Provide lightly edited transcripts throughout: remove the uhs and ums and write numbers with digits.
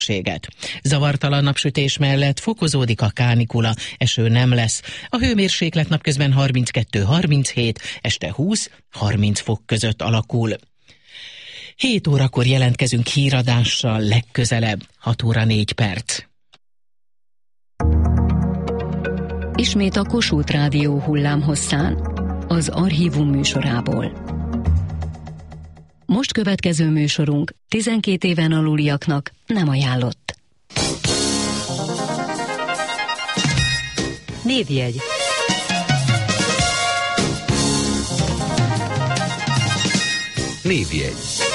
Zavartalan napsütés mellett fokozódik a kánikula, eső nem lesz. A hőmérséklet napközben 32-37, este 20-30 fok között alakul. 7 órakor jelentkezünk híradással legközelebb, 6 óra 4 perc. Ismét a Kossuth Rádió hullámhosszán, az Archívum műsorából. Most következő műsorunk 12 éven aluliaknak nem ajánlott. Névjegy. Névjegy.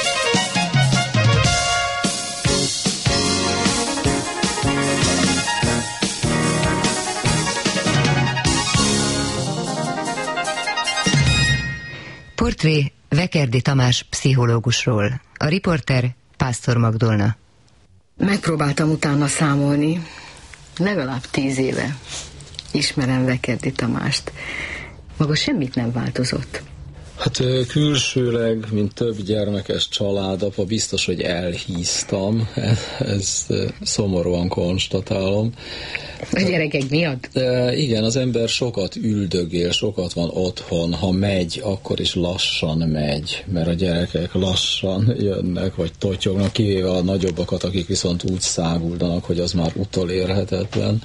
Portré Vekerdi Tamás pszichológusról. A riporter Pásztor Magdolna. Megpróbáltam utána számolni. Legalább 10 éve ismerem Vekerdi Tamást. Maga semmit nem változott. Hát külsőleg, mint több gyermekes családapa, biztos, hogy elhíztam. Ez szomorúan konstatálom. A gyerekek miatt? Igen, az ember sokat üldögél, sokat van otthon. Ha megy, akkor is lassan megy, mert a gyerekek lassan jönnek, vagy totyognak, kivéve a nagyobbakat, akik viszont úgy száguldanak, hogy az már utolérhetetlen.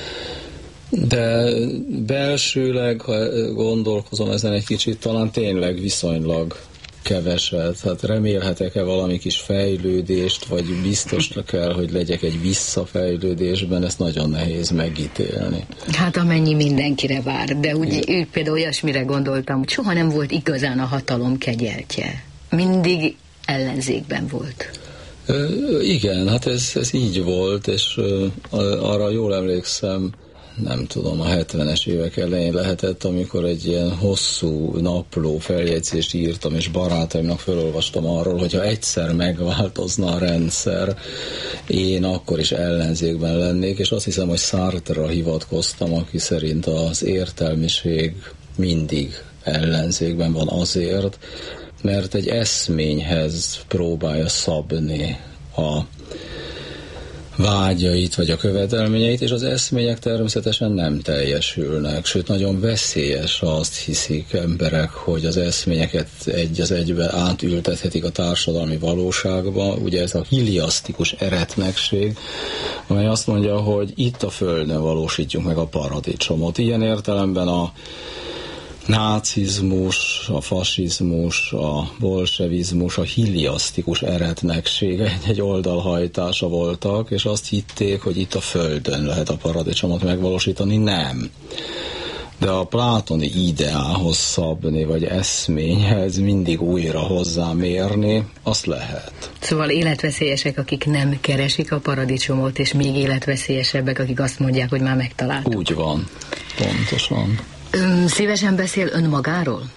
De belsőleg, ha gondolkozom ezen egy kicsit, talán tényleg viszonylag keveset. Hát remélhetek-e valami kis fejlődést, vagy biztos kell, hogy legyek egy visszafejlődésben, ezt nagyon nehéz megítélni. Hát amennyi mindenkire vár, de úgy például olyasmire gondoltam, hogy soha nem volt igazán a hatalom kegyeltje. Mindig ellenzékben volt. Igen, hát ez így volt, és arra jól emlékszem, nem tudom, a 70-es évek elején lehetett, amikor egy ilyen hosszú napló feljegyzést írtam, és barátaimnak felolvastam arról, hogyha egyszer megváltozna a rendszer, én akkor is ellenzékben lennék, és azt hiszem, hogy Sartre-ra hivatkoztam, aki szerint az értelmiség mindig ellenzékben van azért, mert egy eszményhez próbálja szabni a vágyait, vagy a követelményeit, és az eszmények természetesen nem teljesülnek, sőt nagyon veszélyes, azt hiszik emberek, hogy az eszményeket egy az egybe átültethetik a társadalmi valóságba. Ugye ez a hiliasztikus eretnekség, amely azt mondja, hogy itt a Földön valósítjuk meg a paradicsomot. Ilyen értelemben a nácizmus, a fasizmus, a bolsevizmus, a hiliasztikus eretnekség egy oldalhajtása voltak, és azt hitték, hogy itt a Földön lehet a paradicsomot megvalósítani. Nem. De a plátoni ideához szabni, vagy eszményhez mindig újra hozzámérni, azt lehet. Szóval életveszélyesek, akik nem keresik a paradicsomot, és még életveszélyesebbek, akik azt mondják, hogy már megtaláltuk. Úgy van. Pontosan. Szívesen beszél önmagáról?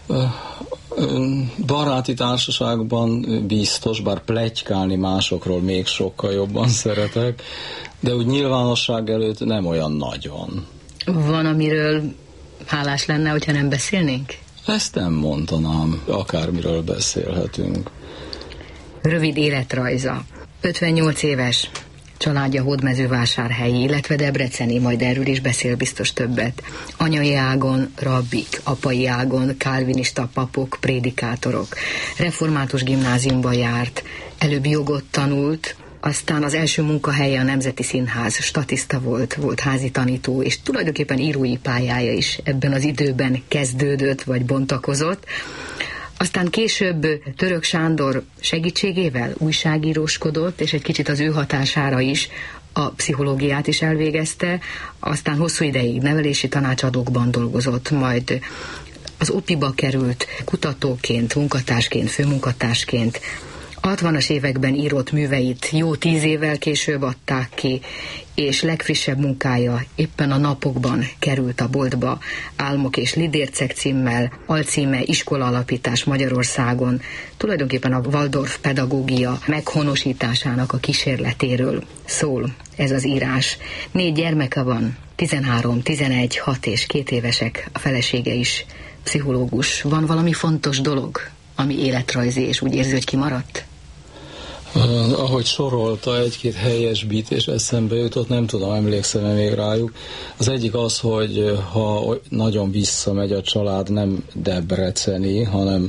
Baráti társaságban biztos, bár pletykálni másokról még sokkal jobban szeretek, de úgy nyilvánosság előtt nem olyan nagyon. Van, amiről hálás lenne, hogyha nem beszélnénk? Ezt nem mondanám, akármiről beszélhetünk. Rövid életrajza. 58 éves. Családja hódmezővásárhelyi, illetve debreceni, majd erről is beszél biztos többet. Anyai ágon rabbik, apai ágon kálvinista papok, prédikátorok. Református gimnáziumba járt, előbb jogot tanult, aztán az első munkahelye a Nemzeti Színház, statiszta volt házi tanító, és tulajdonképpen írói pályája is ebben az időben kezdődött, vagy bontakozott. Aztán később Török Sándor segítségével újságíróskodott, és egy kicsit az ő hatására is a pszichológiát is elvégezte, aztán hosszú ideig nevelési tanácsadókban dolgozott, majd az OPI-ba került kutatóként, munkatársként, főmunkatársként. A 60-as években írott műveit jó 10 évvel később adták ki, és legfrissebb munkája éppen a napokban került a boltba, Álmok és lidércek címmel, alcíme Iskolalapítás Magyarországon, tulajdonképpen a Waldorf pedagógia meghonosításának a kísérletéről szól ez az írás. 4 gyermeke van, 13, 11, 6 és 2 évesek, a felesége is pszichológus. Van valami fontos dolog, ami életrajzi, és úgy érzi, hogy kimaradt? Ahogy sorolta, egy-két helyesbítés eszembe jutott, nem tudom, emlékszem-e még rájuk. Az egyik az, hogy ha nagyon visszamegy a család, nem debreceni, hanem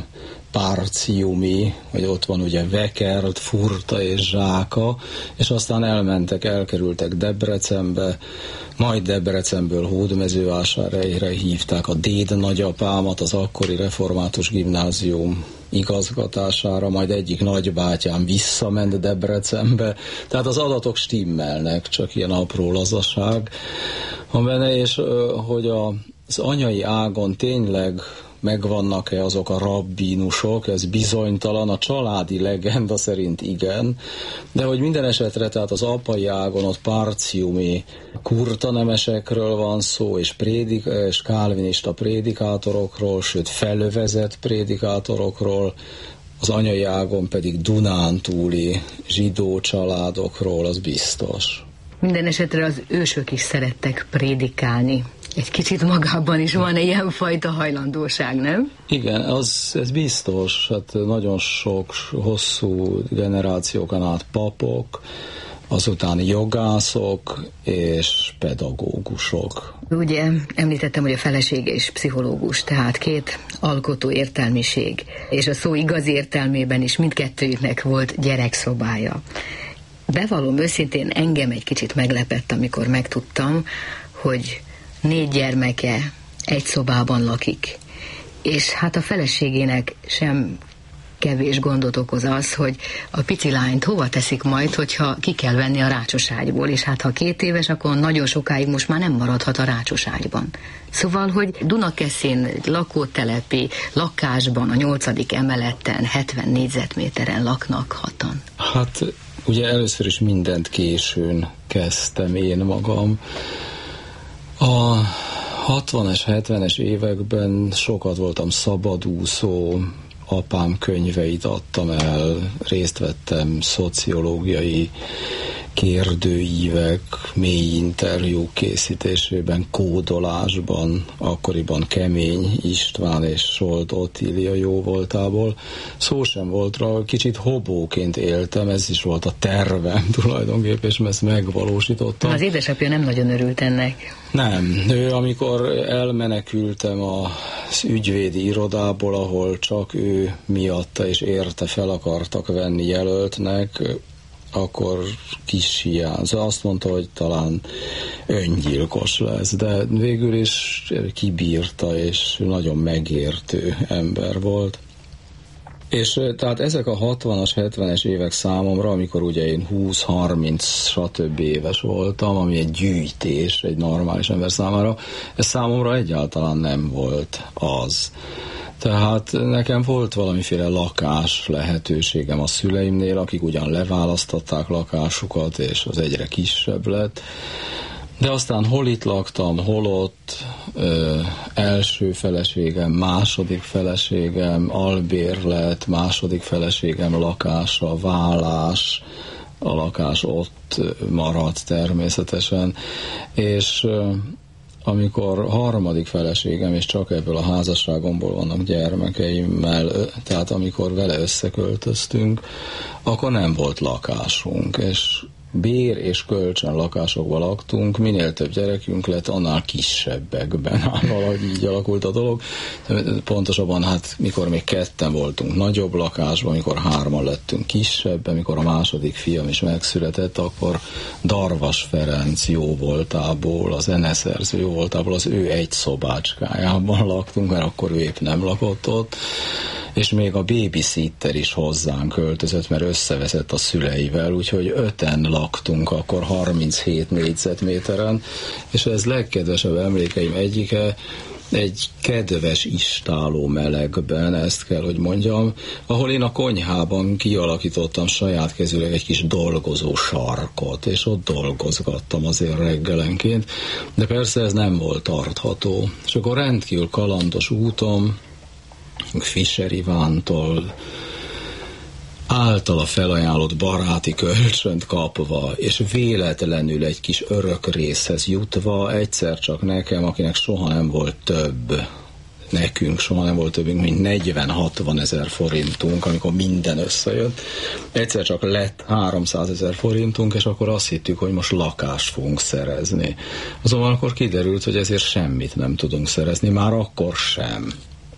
párciumi, hogy ott van ugye Vekert, Furta és Zsáka, és aztán elkerültek Debrecenbe, majd Debrecenből Hódmezővásárhelyre hívták a déd nagyapámat, az akkori református gimnázium igazgatására, majd egyik nagybátyám visszament Debrecenbe, tehát az adatok stimmelnek, csak ilyen apró lazaság van benne, és hogy az anyai ágon tényleg megvannak-e azok a rabbinusok, ez bizonytalan, a családi legenda szerint igen, de hogy minden esetre, tehát az apai ágon ott párciumi kurtanemesekről van szó, és kálvinista prédikátorokról, sőt felvezett prédikátorokról, az anyai ágon pedig dunántúli zsidó családokról, az biztos. Minden esetre az ősök is szerettek prédikálni. Egy kicsit magában is van egy ilyenfajta hajlandóság, nem? Igen, ez biztos. Hát nagyon sok, hosszú generációkon át papok, azután jogászok és pedagógusok. Ugye említettem, hogy a felesége is pszichológus, tehát két alkotó értelmiség, és a szó igazi értelmében is mindkettőjüknek volt gyerekszobája. Bevallom őszintén, engem egy kicsit meglepett, amikor megtudtam, hogy 4 gyermeke egy szobában lakik. És hát a feleségének sem kevés gondot okoz az, hogy a pici lányt hova teszik majd, hogyha ki kell venni a rácsos ágyból, és hát ha 2 éves, akkor nagyon sokáig most már nem maradhat a rácsos ágyban. Szóval, hogy Dunakeszin lakótelepi lakásban, a 8. emeleten, 70 négyzetméteren laknak 6-an. Hát ugye először is mindent későn kezdtem én magam. A 60-es, 70-es években sokat voltam szabadúszó, apám könyveit adtam el, részt vettem szociológiai kérdőívek, mély interjúk készítésében, kódolásban, akkoriban Kemény István és Solt Ottília jóvoltából. Szó sem volt rá, kicsit hobóként éltem, ez is volt a tervem tulajdonképpen, és ezt megvalósítottam. Az édesapja nem nagyon örült ennek. Nem. Amikor elmenekültem az ügyvédi irodából, ahol csak ő miatta és érte fel akartak venni jelöltnek, akkor kis hiányzó. Azt mondta, hogy talán öngyilkos lesz, de végül is kibírta, és nagyon megértő ember volt. És tehát ezek a 60-as, 70-es évek számomra, amikor ugye én 20-30 stb. Éves voltam, ami egy gyűjtés egy normális ember számára, ez számomra egyáltalán nem volt az. Tehát nekem volt valamiféle lakás lehetőségem a szüleimnél, akik ugyan leválasztották lakásukat, és az egyre kisebb lett. De aztán hol itt laktam, hol ott, első feleségem, második feleségem, albérlet, második feleségem lakása, vállás, a lakás ott maradt természetesen, és amikor harmadik feleségem, és csak ebből a házasságomból vannak gyermekeimmel, tehát amikor vele összeköltöztünk, akkor nem volt lakásunk, és bér és kölcsön lakásokban laktunk, minél több gyerekünk lett, annál kisebbekben. Valahogy így alakult a dolog. Pontosabban, hát mikor még 2 voltunk nagyobb lakásban, mikor 3 lettünk kisebben, mikor a második fiam is megszületett, akkor Darvas Ferenc jóvoltából, a zeneszerző jóvoltából az ő egy szobácskájában laktunk, mert akkor ő épp nem lakott ott, és még a babysitter is hozzánk költözött, mert összeveszett a szüleivel, úgyhogy 5-en laktunk akkor 37 négyzetméteren, és ez legkedvesebb emlékeim egyike, egy kedves istáló melegben, ezt kell, hogy mondjam, ahol én a konyhában kialakítottam saját kezűleg egy kis dolgozó sarkot, és ott dolgozgattam azért reggelenként, de persze ez nem volt tartható. És akkor rendkívül kalandos úton, Fischer Ivántól általa felajánlott baráti kölcsönt kapva, és véletlenül egy kis örök részhez jutva, egyszer csak nekem, akinek soha nem volt több nekünk soha nem volt többünk, mint 40-60 ezer forintunk, amikor minden összejött. Egyszer csak lett 300 ezer forintunk, és akkor azt hittük, hogy most lakást fogunk szerezni. Azonban akkor kiderült, hogy ezért semmit nem tudunk szerezni, már akkor sem.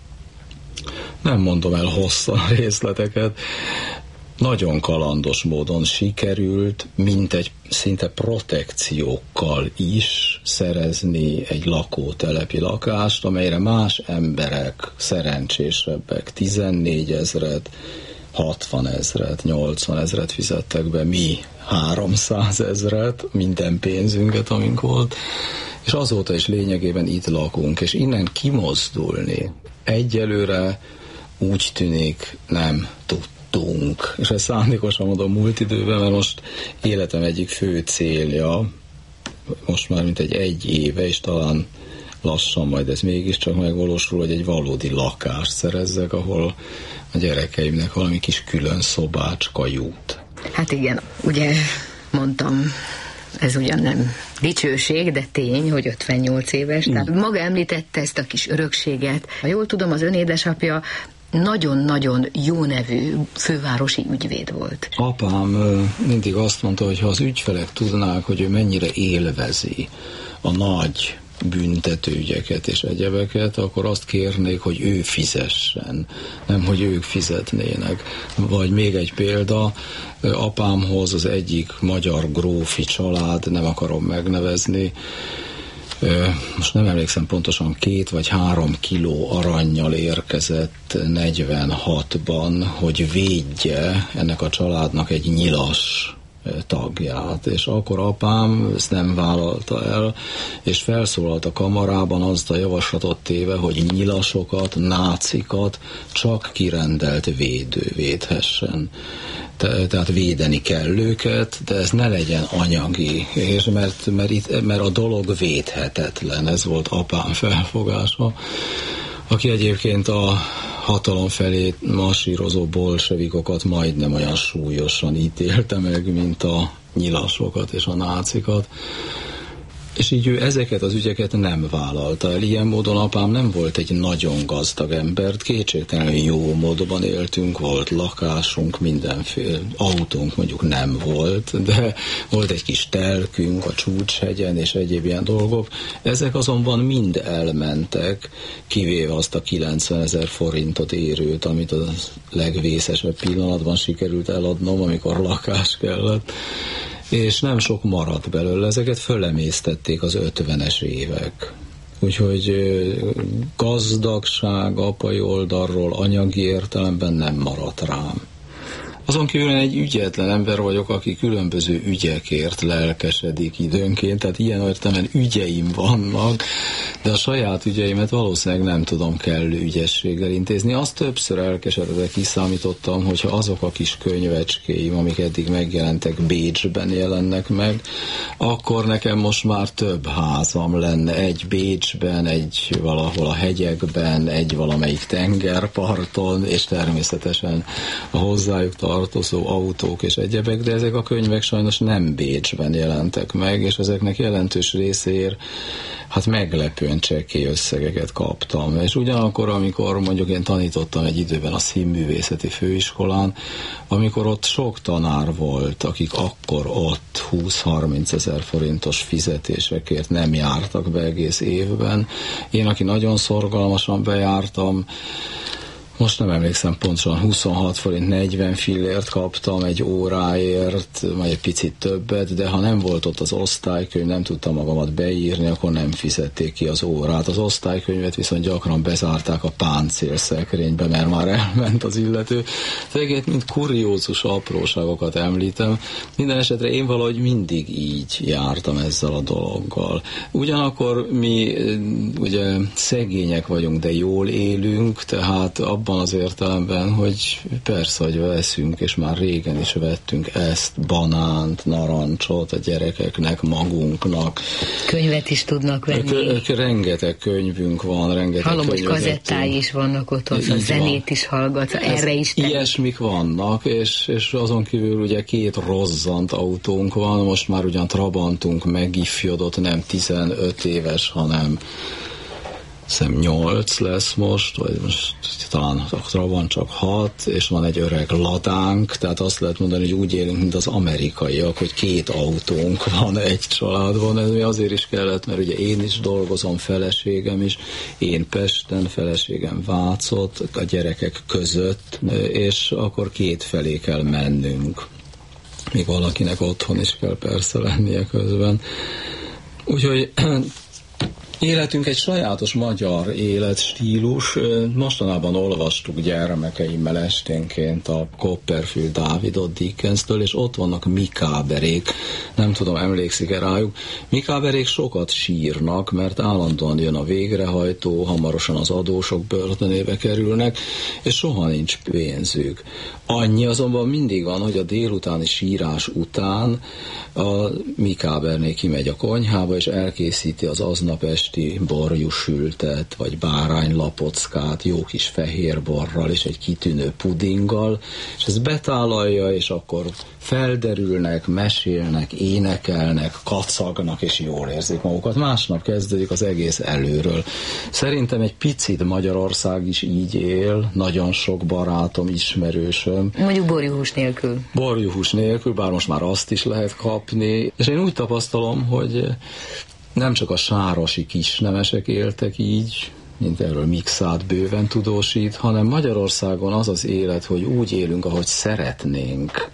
Nem mondom el hosszan részleteket. Nagyon kalandos módon sikerült, mintegy szinte protekciókkal is szerezni egy lakótelepi lakást, amelyre más emberek, szerencsésebbek 14 ezret, 60 ezret, 80 ezret fizettek be, mi 300 ezret, minden pénzünket, amink volt, és azóta is lényegében itt lakunk, és innen kimozdulni egyelőre úgy tűnik nem tudtunk. És ezt szándékosan mondom múlt időben, mert most életem egyik fő célja, most már mint egy éve, és talán lassan majd ez mégiscsak megvalósul, hogy egy valódi lakást szerezzek, ahol a gyerekeimnek valami kis külön szobácska jut. Hát igen, ugye mondtam, ez ugyan nem dicsőség, de tény, hogy 58 éves. Tehát maga említette ezt a kis örökséget. Ha jól tudom, az ön édesapja nagyon-nagyon jó nevű fővárosi ügyvéd volt. Apám mindig azt mondta, hogy ha az ügyfelek tudnák, hogy ő mennyire élvezi a nagy büntetőügyeket és egyebeket, akkor azt kérnék, hogy ő fizessen, nem hogy ők fizetnének. Vagy még egy példa, apámhoz az egyik magyar grófi család, nem akarom megnevezni, most nem emlékszem pontosan, 2 vagy 3 kiló arannyal érkezett 46-ban, hogy védje ennek a családnak egy nyilas tagját, és akkor apám ezt nem vállalta el, és felszólalt a kamarában azt a javaslatot téve, hogy nyilasokat, nácikat csak kirendelt védő védhessen. Tehát védeni kell őket, de ez ne legyen anyagi, és mert a dolog védhetetlen, ez volt apám felfogása, aki egyébként a hatalom felé marsírozó bolsevikokat majdnem olyan súlyosan ítélte meg, mint a nyilasokat és a nácikat. És így ő ezeket az ügyeket nem vállalta el. Ilyen módon apám nem volt egy nagyon gazdag ember, kétségtelenül jó módban éltünk, volt lakásunk, mindenféle autónk mondjuk nem volt, de volt egy kis telkünk a Csúcshegyen és egyéb ilyen dolgok. Ezek azonban mind elmentek, kivéve azt a 90 000 forintot érőt, amit a legvészesebb pillanatban sikerült eladnom, amikor lakás kellett. És nem sok maradt belőle, ezeket fölemésztették az 50-es évek. Úgyhogy gazdagság apai oldalról anyagi értelemben nem maradt rám. Azon kívül egy ügyetlen ember vagyok, aki különböző ügyekért lelkesedik időnként, tehát ilyen értelemben ügyeim vannak, de a saját ügyeimet valószínűleg nem tudom kellő ügyességgel intézni. Azt többször elkeseredve kiszámítottam, hogyha azok a kis könyvecskéim, amik eddig megjelentek, Bécsben jelennek meg, akkor nekem most már több házam lenne. Egy Bécsben, egy valahol a hegyekben, egy valamelyik tengerparton, és természetesen a hozzájuk tartozó autók és egyebek, de ezek a könyvek sajnos nem Bécsben jelentek meg, és ezeknek jelentős részéért hát meglepően csekély összegeket kaptam. És ugyanakkor, amikor mondjuk én tanítottam egy időben a színművészeti főiskolán, amikor ott sok tanár volt, akik akkor ott 20-30 000 forintos fizetésekért nem jártak be egész évben. Én, aki nagyon szorgalmasan bejártam, most nem emlékszem pontosan, 26 forint 40 fillért kaptam egy óráért, vagy egy picit többet, de ha nem volt ott az osztálykönyv, nem tudtam magamat beírni, akkor nem fizették ki az órát. Az osztálykönyvet viszont gyakran bezárták a páncélszekrénybe, mert már elment az illető. Tehát mint kuriózus apróságokat említem. Minden esetre én valahogy mindig így jártam ezzel a dologgal. Ugyanakkor mi ugye szegények vagyunk, de jól élünk, tehát abban az értelemben, hogy persze, hogy veszünk, és már régen is vettünk ezt, banánt, narancsot a gyerekeknek, magunknak. Könyvet is tudnak venni. Rengeteg könyvünk van, rengeteg hallom, hogy kazettái is vannak ott, a zenét is hallgatsz, erre is te. Ilyesmik vannak, és azon kívül ugye 2 rozzant autónk van, most már ugyan Trabantunk megifjodott, nem 15 éves, hanem 8 lesz most, vagy most talán van csak 6, és van egy öreg ladánk, tehát azt lehet mondani, hogy úgy élünk, mint az amerikaiak, hogy 2 autónk van egy családban. Ez mi azért is kellett, mert ugye én is dolgozom, feleségem is, én Pesten, feleségem Vácot, a gyerekek között, és akkor 2 felé kell mennünk. Még valakinek otthon is kell persze lennie közben. Úgyhogy életünk egy sajátos magyar életstílus. Mostanában olvastuk gyermekeimmel esténként a Copperfield Dávidot Dickenstől, és ott vannak mikáberék. Nem tudom, emlékszik-e rájuk. Mikáberék sokat sírnak, mert állandóan jön a végrehajtó, hamarosan az adósok börtönébe kerülnek, és soha nincs pénzük. Annyi azonban mindig van, hogy a délutáni sírás után a mikáberné kimegy a konyhába, és elkészíti az aznap esti borjusültet, vagy báránylapockát, jó kis fehér borral, és egy kitűnő pudinggal, és ezt betálalja, és akkor felderülnek, mesélnek, énekelnek, kacagnak, és jól érzik magukat. Másnap kezdődik az egész előről. Szerintem egy picit Magyarország is így él, nagyon sok barátom, ismerősöm. Mondjuk borjuhús nélkül. Borjuhús nélkül, bár most már azt is lehet kapni. És én úgy tapasztalom, hogy nem csak a sárosi kisnemesek éltek így, mint erről Mikszát bőven tudósít, hanem Magyarországon az az élet, hogy úgy élünk, ahogy szeretnénk,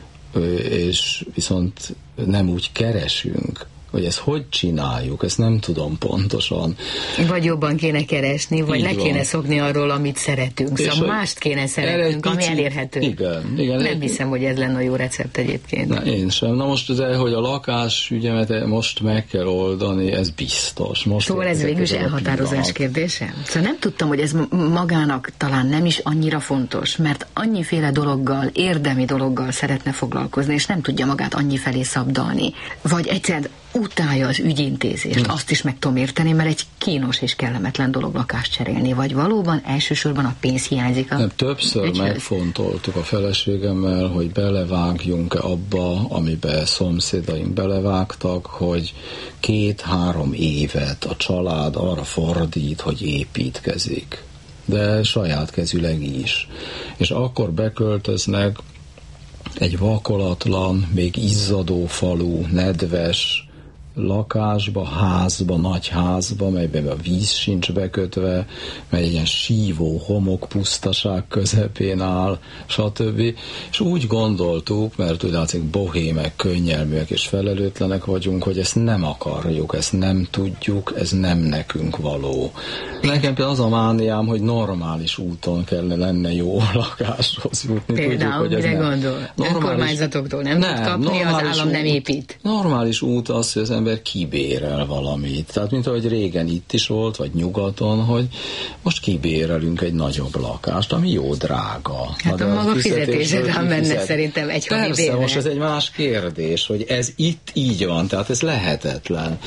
és viszont nem úgy keresünk. Hogy ezt hogy csináljuk, ezt nem tudom pontosan. Vagy jobban kéne keresni, vagy le kéne szokni arról, amit szeretünk. Szóval mást kéne szeretnünk, ami elérhető. Igen. Nem hiszem, hogy ez lenne a jó recept egyébként. Na, én sem. Na most, de hogy a lakásügyemet most meg kell oldani, ez biztos. Most szóval ez végül is elhatározás kérdése? Szóval nem tudtam, hogy ez magának talán nem is annyira fontos, mert annyiféle dologgal, érdemi dologgal szeretne foglalkozni, és nem tudja magát annyi felé szabdalni. Vagy egyszer utálja az ügyintézést, azt is meg tudom érteni, mert egy kínos és kellemetlen dolog lakást cserélni, vagy valóban elsősorban a pénz hiányzik a többször ügyhöz. Megfontoltuk a feleségemmel, hogy belevágjunk-e abba, amiben szomszédaink belevágtak, hogy 2-3 évet a család arra fordít, hogy építkezik. De saját kezüleg is. És akkor beköltöznek egy vakolatlan, még izzadó falu, nedves lakásba, házba, nagy házba, melyben a víz sincs bekötve, mely egy ilyen sívó homok pusztaság közepén áll, stb. És úgy gondoltuk, mert úgy látszik bohémek, könnyelműek és felelőtlenek vagyunk, hogy ezt nem akarjuk, ezt nem tudjuk, ez nem nekünk való. Nekem például az a mániám, hogy normális úton kellene lenne jó lakáshoz jutni. Például, mire gondol? Önkormányzatoktól nem tud kapni, az állam nem épít. Normális út az, hogy az ember kibérel valamit. Tehát, mint ahogy régen itt is volt, vagy nyugaton, hogy most kibérelünk egy nagyobb lakást, ami jó drága. Hát a maga fizetésre menne szerintem egy havi bérre. Persze, most ez egy más kérdés, hogy ez itt így van, tehát ez lehetetlen.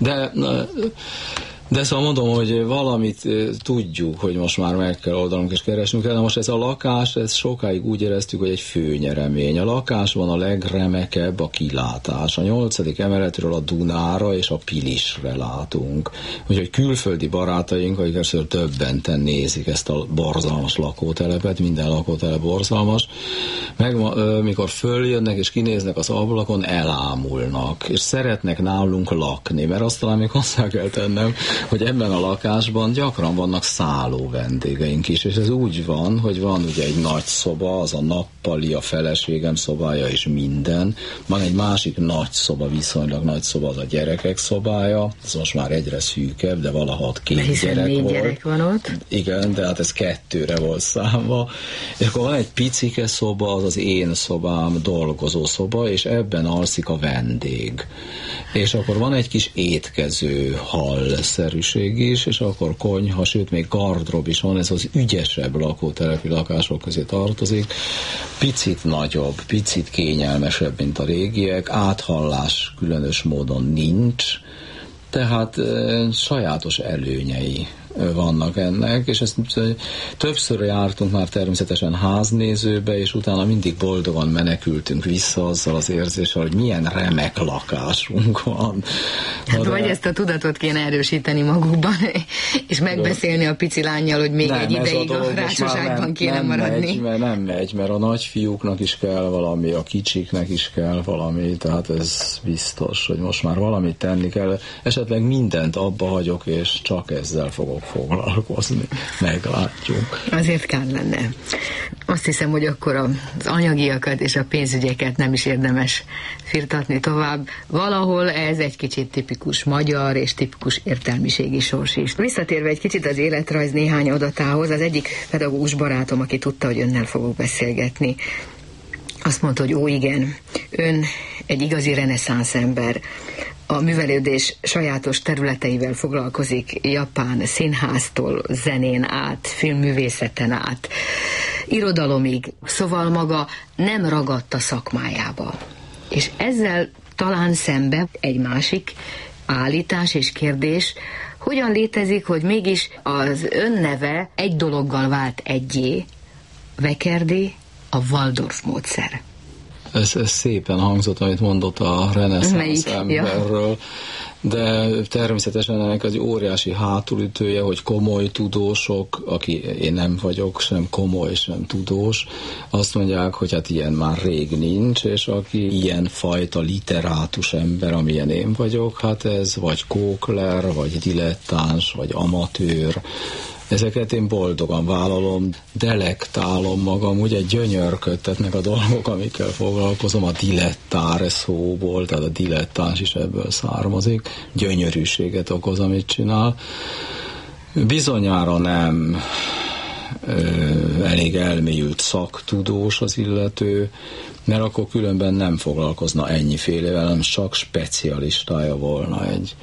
De szóval mondom, hogy valamit tudjuk, hogy most már meg kell oldanunk és keresnünk el. Most ez a lakás, ez sokáig úgy éreztük, hogy egy főnyeremény. A lakásban a legremekebb a kilátás. A 8. emeletről a Dunára és a Pilisre látunk. Úgyhogy külföldi barátaink, akik először többenten nézik ezt a borzalmas lakótelepet, minden lakótelep borzalmas, mikor följönnek és kinéznek az ablakon, elámulnak, és szeretnek nálunk lakni, mert azt talán még hozzá kell tennem, hogy ebben a lakásban gyakran vannak szálló vendégeink is, és ez úgy van, hogy van ugye egy nagy szoba, az a nappali, a feleségem szobája és minden, van egy másik nagy szoba, viszonylag nagy szoba, az a gyerekek szobája, ez most már egyre szűkebb, de valaha 2 gyerek 4 volt. Gyerek van ott. Igen, de hát ez 2-re volt számva, és akkor van egy picike szoba, az az én szobám, dolgozó szoba, és ebben alszik a vendég. És akkor van egy kis étkező hall-szerűség is, és akkor konyha, sőt még gardrób is van, ez az ügyesebb lakótelepi lakások közé tartozik. Picit nagyobb, picit kényelmesebb, mint a régiek, áthallás különös módon nincs, tehát sajátos előnyei vannak ennek, és ezt többször jártunk már természetesen háznézőbe, és utána mindig boldogan menekültünk vissza azzal az érzéssel, hogy milyen remek lakásunk van. Hát vagy ezt a tudatot kéne erősíteni magukban, és megbeszélni a pici lánnyal, hogy még egy ideig a rácsoságban kéne maradni. Nem megy, mert a nagyfiúknak is kell valami, a kicsiknek is kell valami, tehát ez biztos, hogy most már valamit tenni kell. Esetleg mindent abba hagyok, és csak ezzel fogok foglalkozni. Meglátjuk. Azért kár lenne. Azt hiszem, hogy akkor az anyagiakat és a pénzügyeket nem is érdemes firtatni tovább. Valahol ez egy kicsit tipikus magyar és tipikus értelmiségi sors is. Visszatérve egy kicsit az életrajz néhány adatához, az egyik pedagógus barátom, aki tudta, hogy önnel fogok beszélgetni, azt mondta, hogy ó, igen, ön egy igazi reneszánsz ember. A művelődés sajátos területeivel foglalkozik, japán színháztól zenén át, filmművészeten át, irodalomig, szóval maga nem ragadt a szakmájába. És ezzel talán szembe egy másik állítás és kérdés, hogyan létezik, hogy mégis az önneve egy dologgal vált egyé, Vekerdi, a Waldorf módszer. Ez szépen hangzott, amit mondott a reneszánsz emberről, de természetesen ennek az óriási hátulütője, hogy komoly tudósok, aki én nem vagyok, sem komoly, sem tudós, azt mondják, hogy hát ilyen már rég nincs, és aki ilyen fajta literátus ember, amilyen én vagyok, hát ez vagy kókler, vagy dilettáns, vagy amatőr. Ezeket én boldogan vállalom, delektálom magam, ugye gyönyörködtetnek a dolgok, amikkel foglalkozom, a dilettáre szóból, tehát a dilettáns is ebből származik, gyönyörűséget okoz, amit csinál. Bizonyára nem elég elmélyült szaktudós az illető, mert akkor különben nem foglalkozna ennyifélevel, hanem csak specialistája volna egy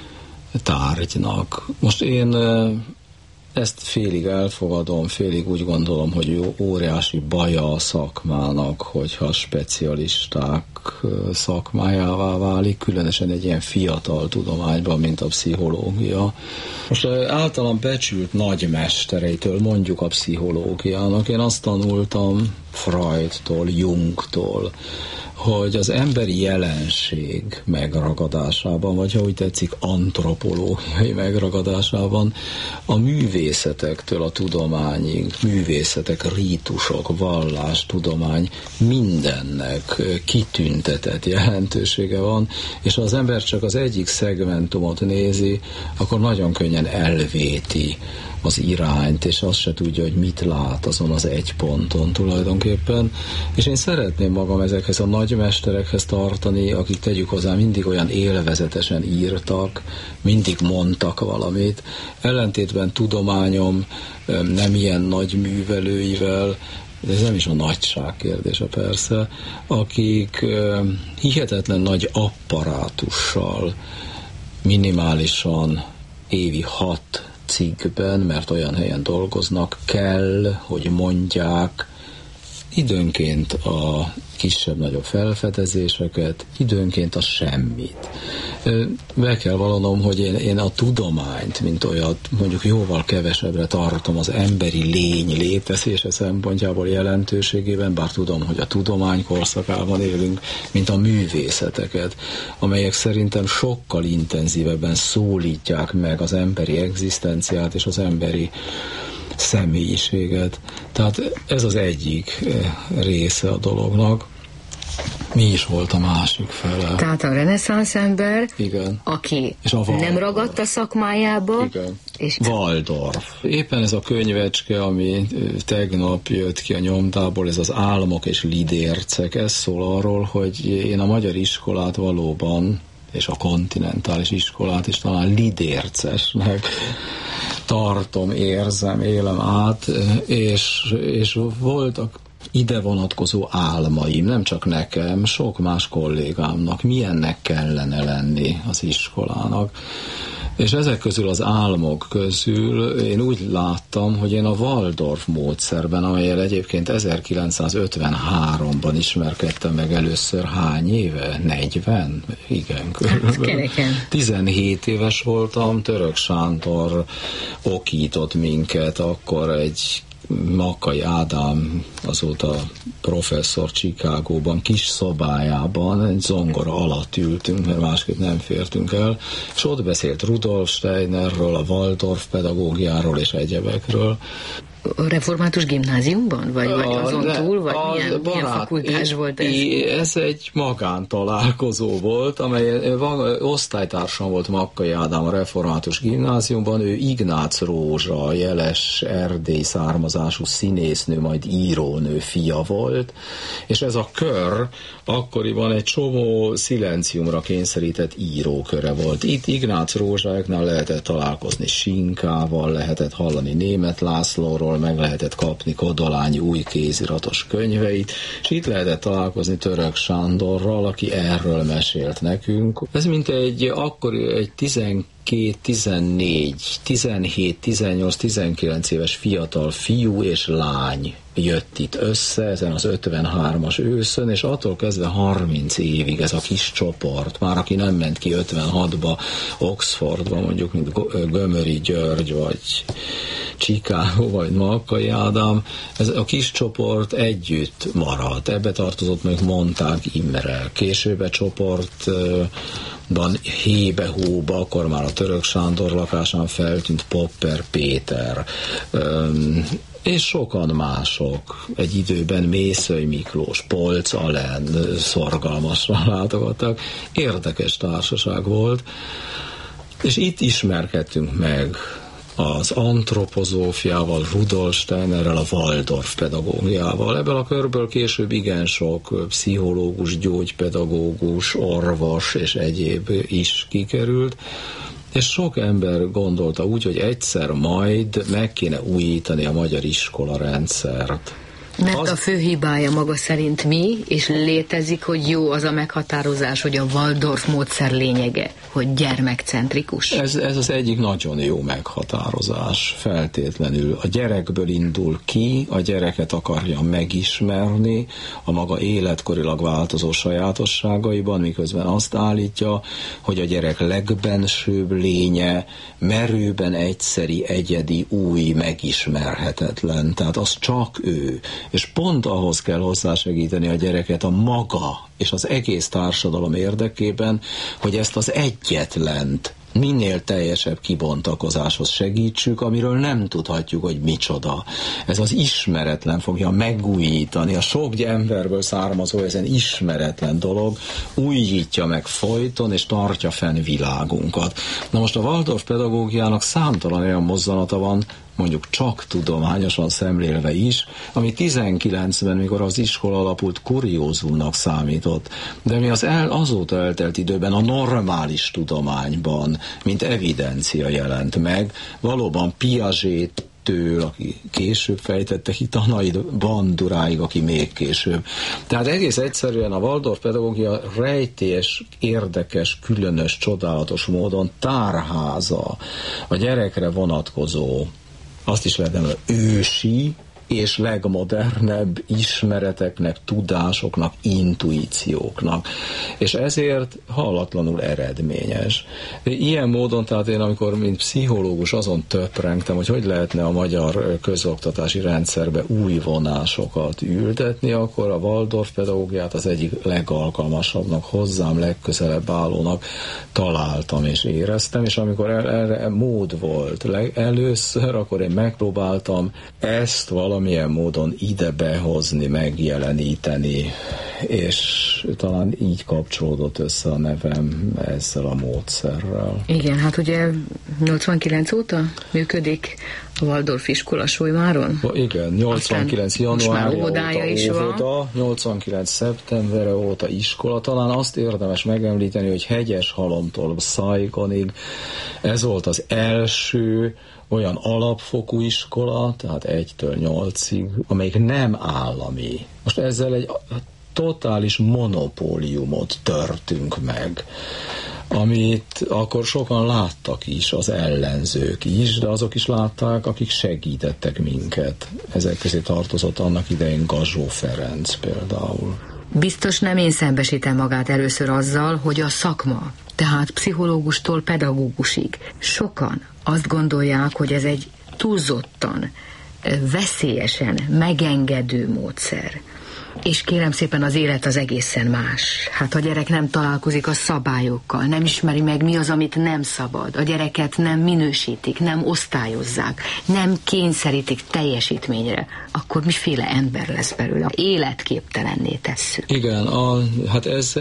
tárgynak. Most én ezt félig elfogadom, félig úgy gondolom, hogy óriási baja a szakmának, hogyha specialisták szakmájává válik, különösen egy ilyen fiatal tudományban, mint a pszichológia. Most általán becsült nagymestereitől, mondjuk a pszichológiának, én azt tanultam Freudtól, Jungtól, hogy az emberi jelenség megragadásában, vagy ha úgy tetszik, antropológiai megragadásában a művészetektől a tudományig, művészetek, rítusok, vallás, tudomány, mindennek kitüntetett jelentősége van, és ha az ember csak az egyik szegmentumot nézi, akkor nagyon könnyen elvéti az irányt, és azt se tudja, hogy mit lát azon az egy ponton tulajdonképpen. És én szeretném magam ezekhez a nagymesterekhez tartani, akik tegyük hozzá mindig olyan élvezetesen írtak, mindig mondtak valamit. Ellentétben tudományom nem ilyen nagy művelőivel, de ez nem is a nagyság kérdése persze, akik hihetetlen nagy apparátussal minimálisan évi 6 cikkben, mert olyan helyen dolgoznak, kell, hogy mondják időnként a kisebb-nagyobb felfedezéseket, időnként a semmit. Be kell vallanom, hogy én a tudományt, mint olyat, mondjuk jóval kevesebbre tartom az emberi lény létezése szempontjából jelentőségében, bár tudom, hogy a tudomány korszakában élünk, mint a művészeteket, amelyek szerintem sokkal intenzívebben szólítják meg az emberi egzisztenciát és az emberi személyiséget. Tehát ez az egyik része a dolognak. Mi is volt a másik fele? Tehát a reneszánsz ember, igen, aki nem ragadt a szakmájába. Igen. És Waldorf. Éppen ez a könyvecske, ami tegnap jött ki a nyomdából, ez az Álmok és lidércek, ez szól arról, hogy én a magyar iskolát valóban, és a kontinentális iskolát is talán lidércesnek tartom, érzem, élem át, és voltak ide vonatkozó álmaim, nem csak nekem, sok más kollégámnak, milyennek kellene lenni az iskolának. És ezek közül az álmok közül én úgy láttam, hogy én a Waldorf módszerben, amellyel egyébként 1953-ban ismerkedtem meg először, hány éve? 40? Igen, körülbelül. 17 éves voltam, Török Sándor okított minket, akkor egy Makkai Ádám, azóta professzor Chicagóban, kis szobájában, egy zongora alatt ültünk, mert másképp nem fértünk el, és ott beszélt Rudolf Steinerről, a Waldorf pedagógiáról és egyebekről. A református gimnáziumban? Vagy azon túl? Vagy milyen fakultás volt ez? Ez egy magántalálkozó volt, amely osztálytársam volt Makkai Ádám a református gimnáziumban, ő Ignác Rózsa, jeles erdélyi származású színésznő, majd írónő fia volt, és ez a kör akkoriban egy csomó szilenciumra kényszerített íróköre volt. Itt Ignác Rózsáknál lehetett találkozni Sinkával, lehetett hallani Németh Lászlóról, meg lehetett kapni Kodolány új kéziratos könyveit, és itt lehetett találkozni Török Sándorral, aki erről mesélt nekünk. Ez mint akkor egy 17, 18, 19 éves fiatal fiú és lány jött itt össze ezen az 53-as őszön, és attól kezdve 30 évig ez a kis csoport, már aki nem ment ki 56-ba Oxfordba, mondjuk, mint Gömöri György, vagy Chicago, vagy Makkai Ádám, ez a kis csoport együtt maradt. Ebbe tartozott még Montág Imre. Később a csoportban hébe-hóba, akkor már a Török Sándor lakásán feltűnt Popper Péter, és sokan mások. Egy időben Mészöly Miklós, Polc Alen szorgalmasra látogattak. Érdekes társaság volt, és itt ismerkedtünk meg az antropozófiával, Rudolf Steinerrel, a Waldorf pedagógiával. Ebből a körből később igen sok pszichológus, gyógypedagógus, orvos és egyéb is kikerült, és sok ember gondolta úgy, hogy egyszer majd meg kéne újítani a magyar iskola rendszert. Mert a fő hibája maga szerint mi, és létezik, hogy jó az a meghatározás, hogy a Waldorf módszer lényege, hogy gyermekcentrikus. Ez az egyik nagyon jó meghatározás, feltétlenül. A gyerekből indul ki, a gyereket akarja megismerni a maga életkorilag változó sajátosságaiban, miközben azt állítja, hogy a gyerek legbensőbb lénye merőben egyszeri, egyedi, új, megismerhetetlen. Tehát az csak ő. És pont ahhoz kell hozzásegíteni a gyereket a maga és az egész társadalom érdekében, hogy ezt az egyetlent minél teljesebb kibontakozáshoz segítsük, amiről nem tudhatjuk, hogy micsoda. Ez az ismeretlen fogja megújítani, a sok emberből származó ezen ismeretlen dolog újítja meg folyton, és tartja fenn világunkat. Na most a Waldorf pedagógiának számtalan olyan mozzanata van, mondjuk csak tudományosan szemlélve is, ami 19-ben, mikor az iskola alapult, kuriózumnak számított, de mi azóta eltelt időben a normális tudományban, mint evidencia jelent meg, valóban Piaget-től, aki később fejtette ki Tanait Banduráig, aki még később. Tehát egész egyszerűen a Waldorf pedagógia rejtélyes, érdekes, különös, csodálatos módon tárháza a gyerekre vonatkozó, azt is lehet nevezni, ősi és legmodernebb ismereteknek, tudásoknak, intuícióknak. És ezért hallatlanul eredményes. Ilyen módon, tehát én amikor, mint pszichológus azon töprengtem, hogy lehetne a magyar közoktatási rendszerbe új vonásokat ültetni, akkor a Waldorf pedagógiát az egyik legalkalmasabbnak, hozzám legközelebb állónak találtam és éreztem, és amikor erre mód volt először, akkor én megpróbáltam ezt valamilyen módon ide behozni, megjeleníteni, és talán így kapcsolódott össze a nevem ezzel a módszerrel. Igen, hát ugye 89 óta működik a Waldorf iskola Solymáron? Igen, 89 januárja óta, 89 szeptemberre óta iskola. Talán azt érdemes megemlíteni, hogy Hegyeshalomtól Saigonig ez volt az első olyan alapfokú iskola, tehát 1-től 8-ig, amelyik nem állami. Most ezzel egy totális monopóliumot törtünk meg. amit akkor sokan láttak is, az ellenzők is, de azok is látták, akik segítettek minket. Ezek közé tartozott annak idején Gazzsó Ferenc például. Biztos nem én szembesítem magát először azzal, hogy a szakma, tehát pszichológustól pedagógusig sokan azt gondolják, hogy ez egy túlzottan, veszélyesen megengedő módszer. És kérem szépen, az élet az egészen más. Hát a gyerek nem találkozik a szabályokkal, nem ismeri meg, mi az, amit nem szabad. A gyereket nem minősítik, nem osztályozzák, nem kényszerítik teljesítményre. Akkor miféle ember lesz belőle? Életképtelenné tesszük. Igen, hát ez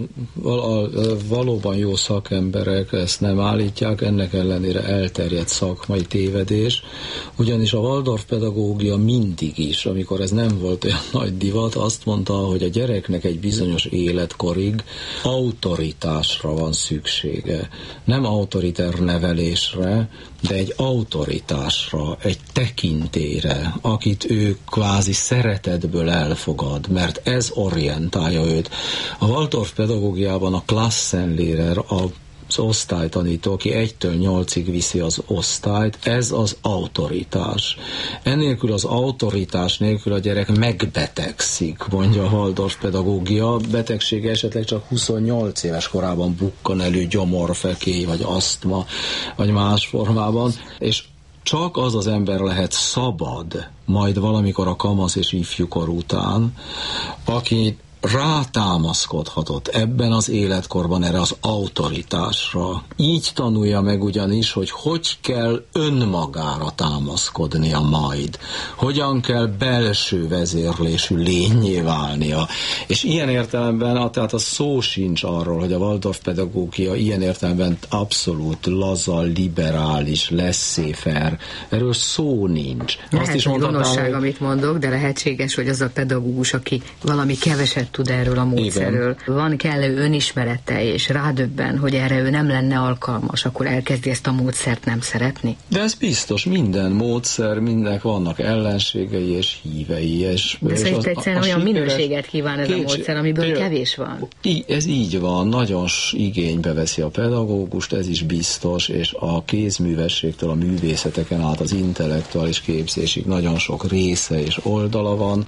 valóban jó szakemberek ezt nem állítják, ennek ellenére elterjedt szakmai tévedés, ugyanis a Waldorf pedagógia mindig is, amikor ez nem volt olyan nagy divat, azt mondta, hogy a gyereknek egy bizonyos életkorig autoritásra van szüksége. Nem autoriter nevelésre, de egy autoritásra, egy tekintélyre, akit ő kvázi szeretetből elfogad, mert ez orientálja őt. A Waldorf pedagógiában a Klassenlehrer, az osztálytanító, aki 1-től 8-ig viszi az osztályt, ez az autoritás. Ennélkül az autoritás nélkül a gyerek megbetegszik, mondja a Waldorf pedagógia. Betegsége esetleg csak 28 éves korában bukkan elő, gyomorfekély, vagy asztma, vagy más formában, és csak az az ember lehet szabad, majd valamikor a kamasz és ifjúkor után, aki rátámaszkodhatott ebben az életkorban erre az autoritásra. Így tanulja meg ugyanis, hogy kell önmagára támaszkodnia majd. Hogyan kell belső vezérlésű lényé válnia. És ilyen értelemben, tehát a szó sincs arról, hogy a Waldorf pedagógia ilyen értelemben abszolút laza, liberális, laissez-faire. Erről szó nincs. Lehet, azt is gonoszság, amit mondok, de lehetséges, hogy az a pedagógus, aki valami keveset tud erről a módszerről, van kellő önismerete, és rádöbben, hogy erre ő nem lenne alkalmas, akkor elkezdi ezt a módszert nem szeretni? De ez biztos, minden módszer, mindennek vannak ellenségei és hívei. De szerint egyszerűen olyan minőséget kíván ez a módszer, amiből kevés van. Ez így van, nagyon igénybe veszi a pedagógust, ez is biztos, és a kézművességtől a művészeteken át az intellektuális képzésig nagyon sok része és oldala van,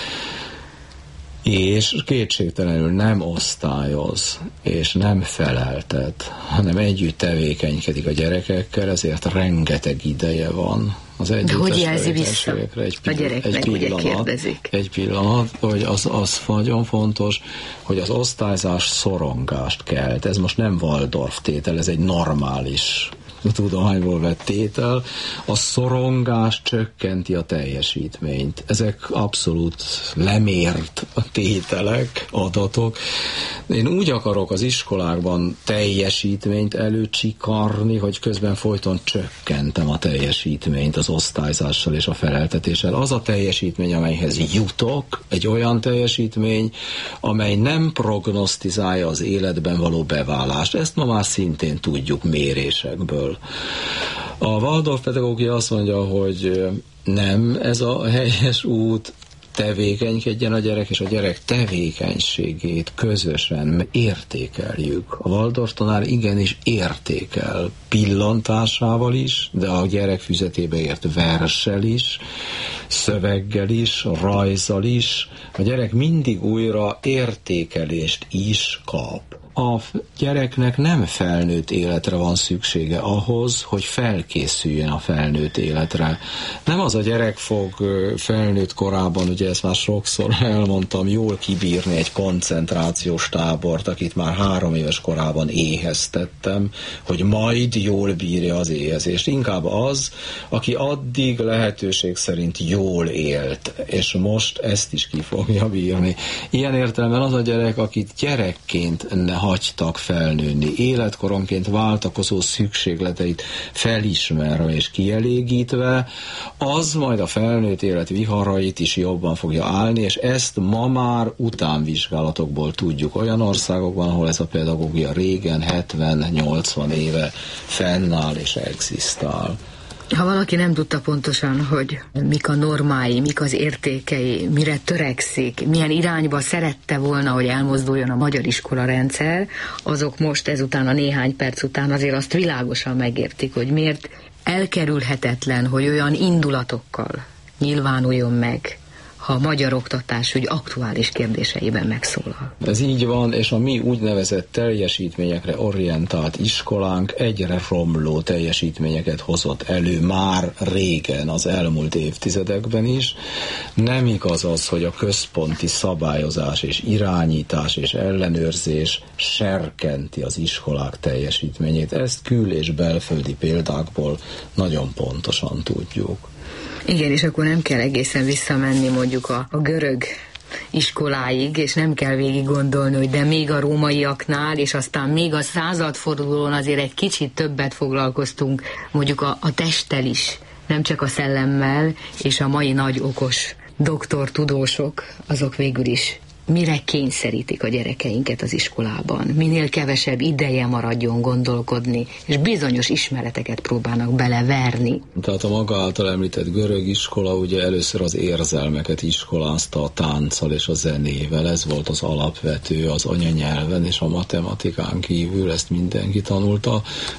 és kétségtelenül nem osztályoz, és nem feleltet, hanem együtt tevékenykedik a gyerekekkel, ezért rengeteg ideje van az együttes tevékenységekre. Egy pillanat, hogy az nagyon fontos, hogy az osztályzás szorongást kelt. Ez most nem Waldorf tétel, ez egy normális tudományból vett tétel. A szorongás csökkenti a teljesítményt. Ezek abszolút lemért tételek, adatok. Én úgy akarok az iskolákban teljesítményt előcsikarni, hogy közben folyton csökkentem a teljesítményt az osztályzással és a feleltetéssel. Az a teljesítmény, amelyhez jutok, egy olyan teljesítmény, amely nem prognosztizálja az életben való beválást. Ezt ma már szintén tudjuk mérésekből. A Waldorf pedagógia azt mondja, hogy nem ez a helyes út, tevékenykedjen a gyerek, és a gyerek tevékenységét közösen értékeljük. A Waldorf tanár igenis értékel pillantásával is, de a gyerek füzetébe ért verssel is, szöveggel is, rajzzal is. A gyerek mindig újra értékelést is kap. A gyereknek nem felnőtt életre van szüksége ahhoz, hogy felkészüljön a felnőtt életre. Nem az a gyerek fog felnőtt korában, ugye ezt már sokszor elmondtam, jól kibírni egy koncentrációs tábort, akit már 3 éves korában éheztettem, hogy majd jól bírja az éhezést. Inkább az, aki addig lehetőség szerint jól élt, és most ezt is ki fogja bírni. Ilyen értelemben az a gyerek, akit gyerekként hagytak felnőni, életkoronként váltakozó szükségleteit felismerve és kielégítve, az majd a felnőtt élet viharait is jobban fogja állni, és ezt ma már utánvizsgálatokból tudjuk. Olyan országokban, ahol ez a pedagógia régen 70-80 éve fennáll és egzisztál. Ha valaki nem tudta pontosan, hogy mik a normái, mik az értékei, mire törekszik, milyen irányba szerette volna, hogy elmozduljon a magyar iskola rendszer, azok most ezután a néhány perc után azért azt világosan megértik, hogy miért elkerülhetetlen, hogy olyan indulatokkal nyilvánuljon meg, ha a magyar oktatás úgy aktuális kérdéseiben megszólal. Ez így van, és a mi úgynevezett teljesítményekre orientált iskolánk egyre romló teljesítményeket hozott elő már régen, az elmúlt évtizedekben is. Nem igaz az, hogy a központi szabályozás és irányítás és ellenőrzés serkenti az iskolák teljesítményét. Ezt kül- és belföldi példákból nagyon pontosan tudjuk. Igen, és akkor nem kell egészen visszamenni mondjuk a görög iskoláig, és nem kell végig gondolni, hogy de még a rómaiaknál, és aztán még a századfordulón azért egy kicsit többet foglalkoztunk mondjuk a testtel is, nem csak a szellemmel, és a mai nagy okos doktortudósok, azok végül is mire kényszerítik a gyerekeinket az iskolában. Minél kevesebb ideje maradjon gondolkodni, és bizonyos ismereteket próbálnak beleverni. Tehát a maga által említett görög iskola ugye először az érzelmeket iskolázta a tánccal és a zenével. Ez volt az alapvető az anyanyelven és a matematikán kívül, ezt mindenki tanulta.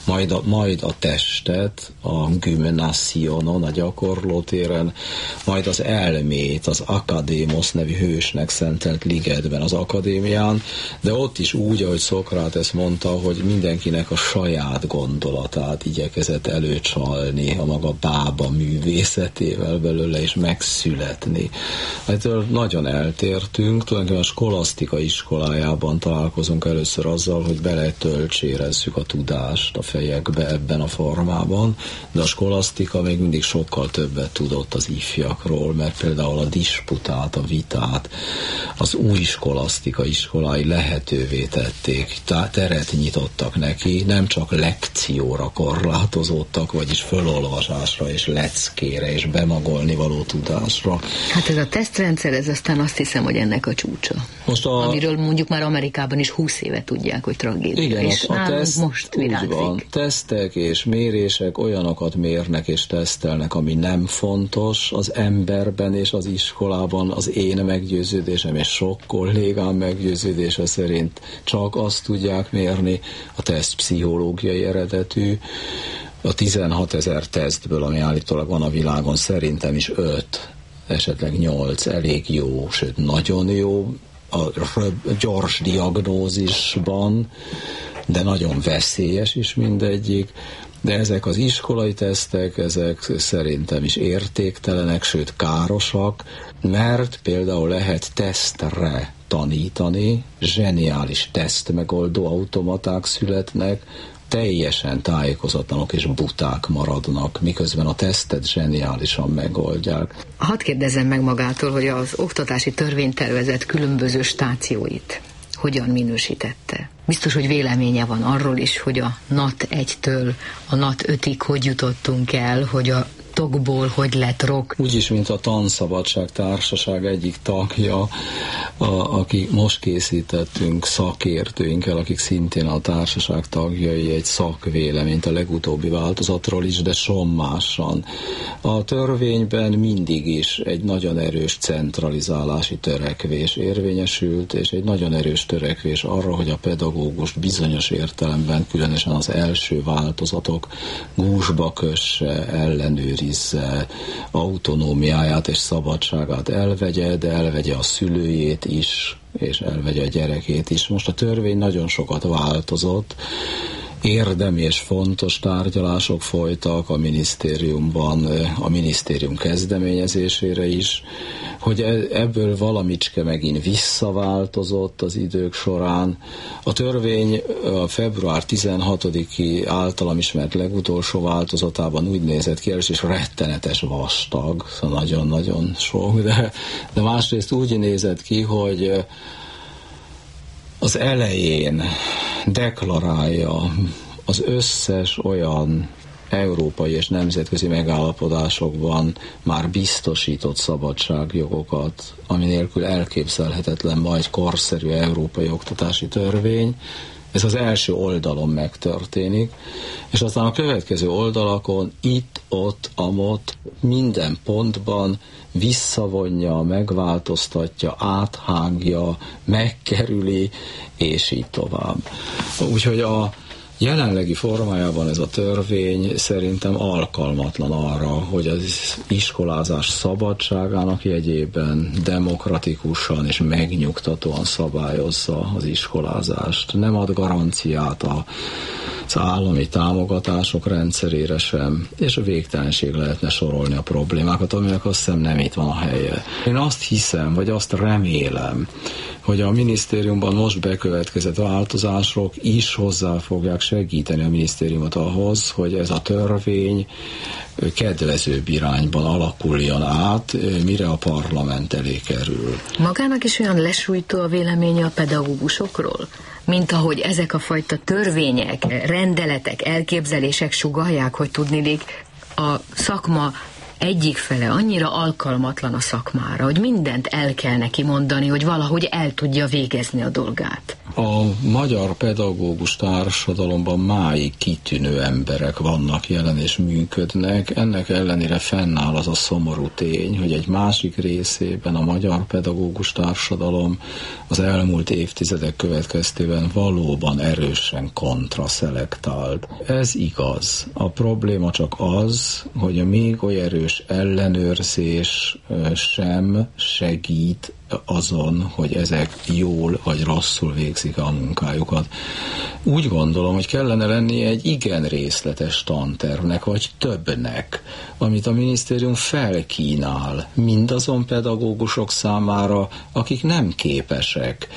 Majd a testet, a gymnasionon, a gyakorlótéren, majd az elmét, az akadémosz nevű hősnek szentelt ligetben, az akadémián, de ott is úgy, ahogy Szokratész mondta, hogy mindenkinek a saját gondolatát igyekezett előcsalni a maga bába művészetével belőle, és megszületni. Ettől nagyon eltértünk, tulajdonképpen a skolasztika iskolájában találkozunk először azzal, hogy beletöltsérezzük a tudást a fejekbe ebben a formában, de a skolasztika még mindig sokkal többet tudott az ifjakról, mert például a disputát, a vitát, az új skolasztika iskolái lehetővé tették, teret nyitottak neki, nem csak lekcióra korlátozódtak, vagyis fölolvasásra és leckére és bemagolni való tudásra. Hát ez a tesztrendszer, ez aztán azt hiszem, hogy ennek a csúcsa. Amiről mondjuk már Amerikában is 20 éve tudják, hogy tragédia. Igen, és a teszt most virágzik. Van. Tesztek és mérések olyanokat mérnek és tesztelnek, ami nem fontos az emberben és az iskolában. Az én meggyőződésem és sok kollégám meggyőződése szerint csak azt tudják mérni, a teszt pszichológiai eredetű, a 16 000 tesztből, ami állítólag van a világon, szerintem is 5, esetleg 8 elég jó, sőt nagyon jó a gyors diagnózisban, de nagyon veszélyes is mindegyik. De ezek az iskolai tesztek, ezek szerintem is értéktelenek, sőt károsak, mert például lehet tesztre tanítani, zseniális tesztmegoldó automaták születnek, teljesen tájékozatlanok és buták maradnak, miközben a tesztet zseniálisan megoldják. Hadd kérdezzem meg magától, hogy az oktatási törvénytervezet különböző stációit hogyan minősítette? Biztos, hogy véleménye van arról is, hogy a NAT 1-től a NAT 5-ig hogy jutottunk el, hogy a tokból hogy lett rock. Úgyis, mint a Tanszabadság Társaság egyik tagja, aki most készítettünk szakértőinkkel, akik szintén a társaság tagjai, egy szakvéleményt a legutóbbi változatról is, de sommásan. A törvényben mindig is egy nagyon erős centralizálási törekvés érvényesült, és egy nagyon erős törekvés arra, hogy a pedagógust bizonyos értelemben, különösen az első változatok gúzsba kösse, ellenőrizze, autonómiáját és szabadságát elvegye, de elvegye a szülőjét is, és elvegye a gyerekét is. Most a törvény nagyon sokat változott, érdemi és fontos tárgyalások folytak a minisztériumban, a minisztérium kezdeményezésére is, hogy ebből valamicske megint visszaváltozott az idők során. A törvény a február 16-i általam ismert legutolsó változatában úgy nézett ki, és rettenetes vastag, szóval nagyon-nagyon sok, de másrészt úgy nézett ki, hogy az elején deklarálja az összes olyan európai és nemzetközi megállapodásokban már biztosított szabadságjogokat, ami nélkül elképzelhetetlen ma egy korszerű európai oktatási törvény. Ez az első oldalon megtörténik, és aztán a következő oldalakon itt, ott, amott minden pontban visszavonja, megváltoztatja, áthágja, megkerüli, és így tovább. Úgyhogy a jelenlegi formájában ez a törvény szerintem alkalmatlan arra, hogy az iskolázás szabadságának jegyében demokratikusan és megnyugtatóan szabályozza az iskolázást. Nem ad garanciát az állami támogatások rendszerére sem, és a végtelenség lehetne sorolni a problémákat, aminek azt hiszem nem itt van a helye. Én azt hiszem, vagy azt remélem, hogy a minisztériumban most bekövetkezett változások is hozzá fogják segíteni a minisztériumot ahhoz, hogy ez a törvény kedvezőbb irányban alakuljon át, mire a parlament elé kerül. Magának is olyan lesújtó a véleménye a pedagógusokról, mint ahogy ezek a fajta törvények, rendeletek, elképzelések sugallják, hogy tudniillik a szakma egyik fele annyira alkalmatlan a szakmára, hogy mindent el kell neki mondani, hogy valahogy el tudja végezni a dolgát. A magyar pedagógus társadalomban máig kitűnő emberek vannak jelen és működnek, ennek ellenére fennáll az a szomorú tény, hogy egy másik részében a magyar pedagógus társadalom az elmúlt évtizedek következtében valóban erősen kontraszelektált. Ez igaz. A probléma csak az, hogy a még oly erős ellenőrzés sem segít azon, hogy ezek jól vagy rosszul végzik a munkájukat. Úgy gondolom, hogy kellene lenni egy igen részletes tantervnek, vagy többnek, amit a minisztérium felkínál mindazon pedagógusok számára, akik nem képesek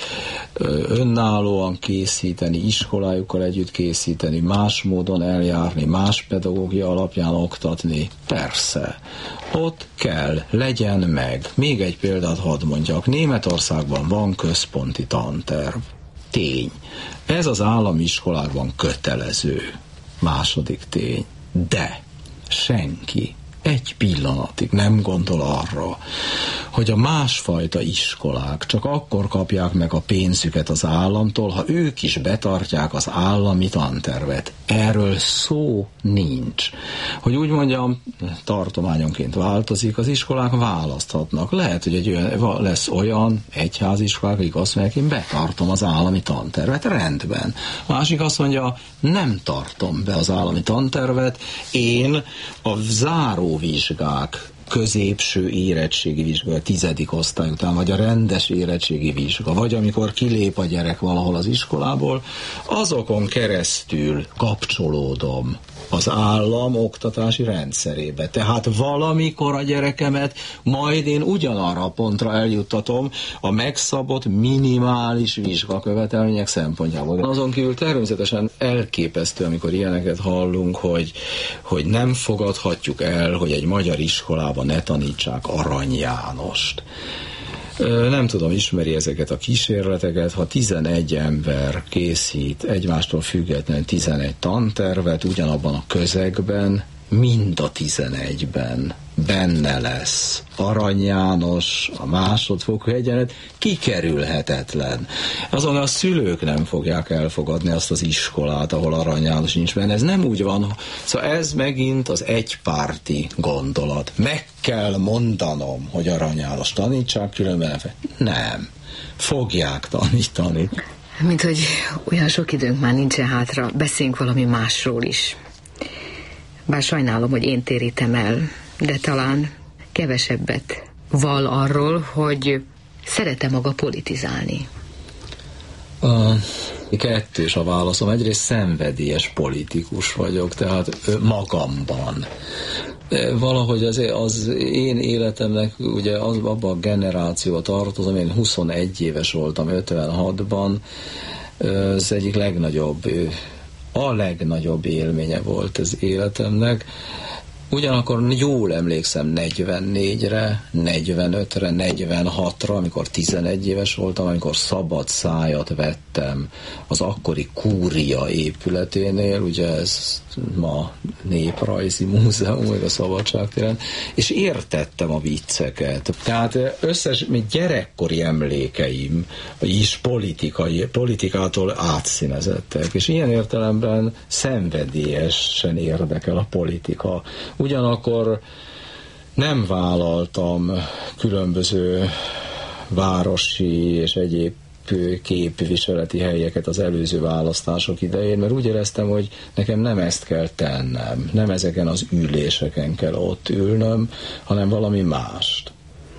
önállóan készíteni, iskolájukkal együtt készíteni, más módon eljárni, más pedagógia alapján oktatni. Persze, ott kell, legyen meg. Még egy példát hadd mondjak. Németországban van központi tanterv. Tény. Ez az állami iskolákban kötelező. Második tény. De senki egy pillanatig nem gondol arra, hogy a másfajta iskolák csak akkor kapják meg a pénzüket az államtól, ha ők is betartják az állami tantervet. Erről szó nincs. Hogy úgy mondjam, tartományonként változik, az iskolák választhatnak. Lehet, hogy lesz olyan egyháziskolák, akik azt mondják, én betartom az állami tantervet, rendben. A másik azt mondja, nem tartom be az állami tantervet, én a záróvizsgák, középső érettségi vizsga, 10. osztály után, vagy a rendes érettségi vizsga, vagy amikor kilép a gyerek valahol az iskolából, azokon keresztül kapcsolódom az állam oktatási rendszerébe. Tehát valamikor a gyerekemet majd én ugyanarra a pontra eljuttatom a megszabott minimális vizsgakövetelmények szempontjából. Azon kívül természetesen elképesztő, amikor ilyeneket hallunk, hogy nem fogadhatjuk el, hogy egy magyar iskolában ne tanítsák Arany Jánost. Nem tudom, ismeri ezeket a kísérleteket, ha 11 ember készít egymástól függetlenül 11 tantervet ugyanabban a közegben, mind a 11-ben benne lesz Arany János, a másodfokú egyenlet, kikerülhetetlen. Azon a szülők nem fogják elfogadni azt az iskolát, ahol Arany János nincs benne. Ez nem úgy van. Szóval ez megint az egypárti gondolat. Meg kell mondanom, hogy Arany János tanítsák, különben nem. Fogják tanítani. Mint hogy olyan sok időnk már nincsen hátra, beszéljünk valami másról is. Bár sajnálom, hogy én térítem el, de talán kevesebbet val arról, hogy szeret-e maga politizálni. Kettős a válaszom. Egyrészt szenvedélyes politikus vagyok, tehát magamban. Valahogy az én életemnek ugye abban a generációba tartozom, én 21 éves voltam 56-ban, az egyik legnagyobb élménye volt az életemnek. Ugyanakkor jól emlékszem 44-re, 45-re, 46-ra, amikor 11 éves voltam, amikor szabad szájat vettem az akkori Kúria épületénél, ugye ez ma Néprajzi Múzeum, vagy a Szabadságtéren, és értettem a vicceket. Tehát összes még gyerekkori emlékeim is politikától átszínezettek, és ilyen értelemben szenvedélyesen érdekel a politika. Ugyanakkor nem vállaltam különböző városi és egyéb képviseleti helyeket az előző választások idején, mert úgy éreztem, hogy nekem nem ezt kell tennem, nem ezeken az üléseken kell ott ülnöm, hanem valami mást.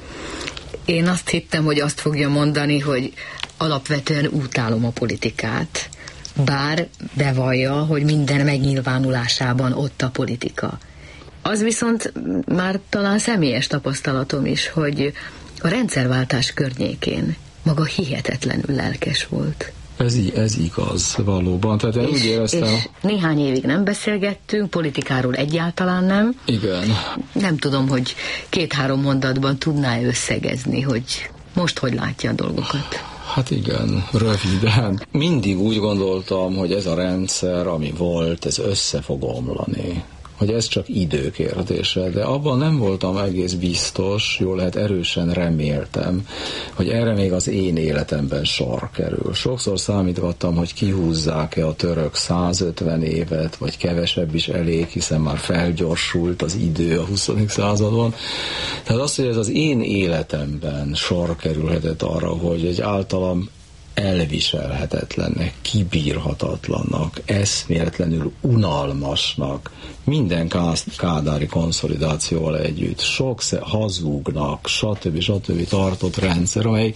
Én azt hittem, hogy azt fogja mondani, hogy alapvetően utálom a politikát, bár bevallja, hogy minden megnyilvánulásában ott a politika. Az viszont már talán személyes tapasztalatom is, hogy a rendszerváltás környékén maga hihetetlenül lelkes volt. Ez igaz, valóban. Tehát én úgy éreztem... És néhány évig nem beszélgettünk, politikáról egyáltalán nem. Igen. Nem tudom, hogy 2-3 mondatban tudná összegezni, hogy most hogy látja a dolgokat. Hát igen, röviden. Mindig úgy gondoltam, hogy ez a rendszer, ami volt, ez össze fog omlani. Hogy ez csak idő kérdése, de abban nem voltam egész biztos, jól lehet erősen reméltem, hogy erre még az én életemben sor kerül. Sokszor számítottam, hogy kihúzzák-e a török 150 évet, vagy kevesebb is elég, hiszen már felgyorsult az idő a 20. századon. Tehát az, hogy ez az én életemben sor kerülhetett arra, hogy egy általam elviselhetetlennek, kibírhatatlannak, eszméletlenül unalmasnak, minden kádári konszolidációval együtt, sok hazugnak, stb. Tartott rendszer, amely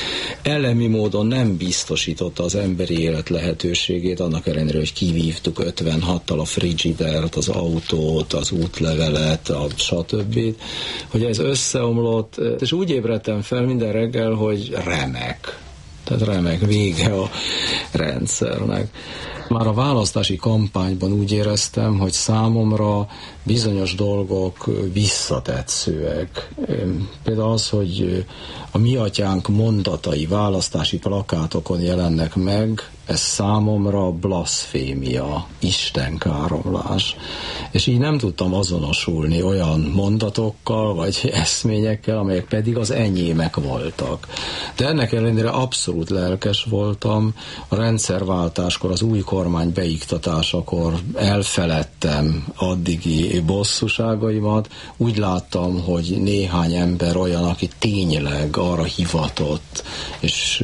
elemi módon nem biztosította az emberi élet lehetőségét, annak ellenére, hogy kivívtuk 56-tal a frigidert, az autót, az útlevelet, stb. Hogy ez összeomlott, és úgy ébredtem fel minden reggel, hogy remek. Tehát remek, vége a rendszernek. Már a választási kampányban úgy éreztem, hogy számomra bizonyos dolgok visszatetszőek. Például az, hogy a Mi Atyánk mondatai választási plakátokon jelennek meg, ez számomra blaszfémia, istenkáromlás. És így nem tudtam azonosulni olyan mondatokkal, vagy eszményekkel, amelyek pedig az enyémek voltak. De ennek ellenére abszolút lelkes voltam. A rendszerváltáskor, az új kormány beiktatásakor elfeledtem addigi bosszúságaimat. Úgy láttam, hogy néhány ember olyan, aki tényleg arra hivatott, és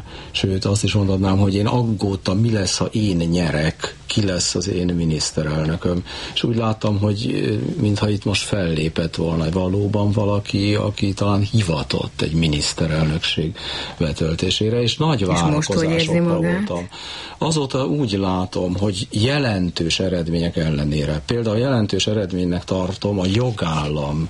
sőt azt is mondhatnám, hogy én aggódtam, mi lesz, ha én nyerek, ki lesz az én miniszterelnököm. És úgy láttam, hogy mintha itt most fellépett volna valóban valaki, aki talán hivatott egy miniszterelnökség betöltésére, és nagy várakozásokkal voltam. Azóta úgy látom, hogy jelentős eredmények ellenére, például jelentős eredménynek tartom a jogállam,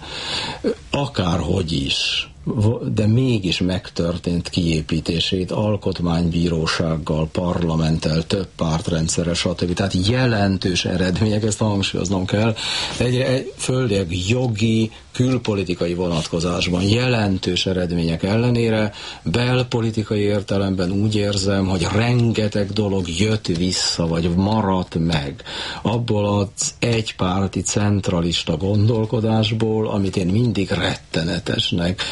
akárhogy is, de mégis megtörtént kiépítését alkotmánybírósággal, parlamenttel, több pártrendszerrel, stb. Tehát jelentős eredmények, ezt hangsúlyoznom kell, földileg jogi, külpolitikai vonatkozásban jelentős eredmények ellenére belpolitikai értelemben úgy érzem, hogy rengeteg dolog jött vissza, vagy maradt meg abból az egypárti centralista gondolkodásból, amit én mindig rettenetesnek,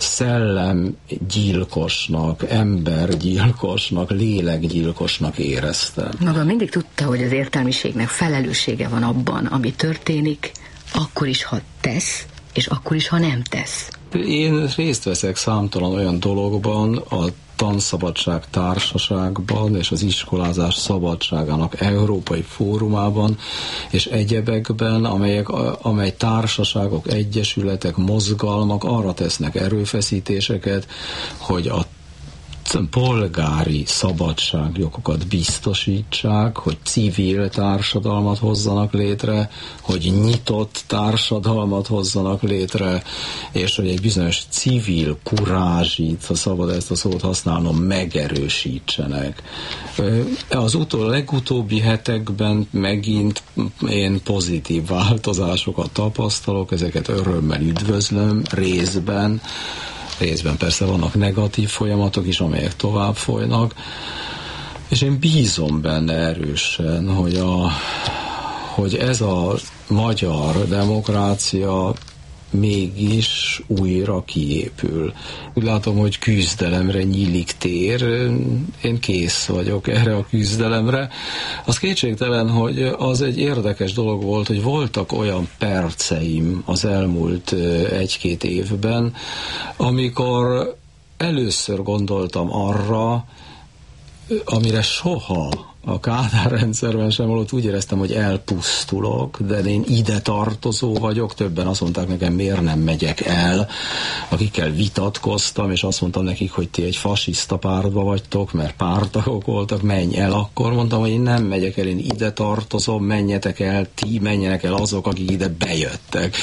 szellemgyilkosnak, embergyilkosnak, lélekgyilkosnak éreztem. Maga mindig tudta, hogy az értelmiségnek felelőssége van abban, ami történik, akkor is, ha tesz, és akkor is, ha nem tesz. Én részt veszek számtalan olyan dologban, a Tanszabadság Társaságban és az iskolázás szabadságának Európai Fórumában és egyebekben, amely társaságok, egyesületek, mozgalmak arra tesznek erőfeszítéseket, hogy a polgári szabadságjogokat biztosítsák, hogy civil társadalmat hozzanak létre, hogy nyitott társadalmat hozzanak létre, és hogy egy bizonyos civil kurázsit, ha szabad ezt a szót használnom, megerősítsenek. Az legutóbbi hetekben megint én pozitív változásokat tapasztalok, ezeket örömmel üdvözlöm részben persze vannak negatív folyamatok is, amelyek tovább folynak, és én bízom benne erősen, hogy ez a magyar demokrácia mégis újra kiépül. Úgy látom, hogy küzdelemre nyílik tér, én kész vagyok erre a küzdelemre. Az kétségtelen, hogy az egy érdekes dolog volt, hogy voltak olyan perceim az elmúlt 1-2 évben, amikor először gondoltam arra, amire soha a Kádár rendszerben sem volt, úgy éreztem, hogy elpusztulok, de én ide tartozó vagyok, többen azt mondták nekem, miért nem megyek el, akikkel vitatkoztam, és azt mondtam nekik, hogy ti egy fasiszta pártba vagytok, mert pártagok voltak, menj el, akkor mondtam, hogy én nem megyek el, én ide tartozom, menjetek el, ti menjenek el azok, akik ide bejöttek.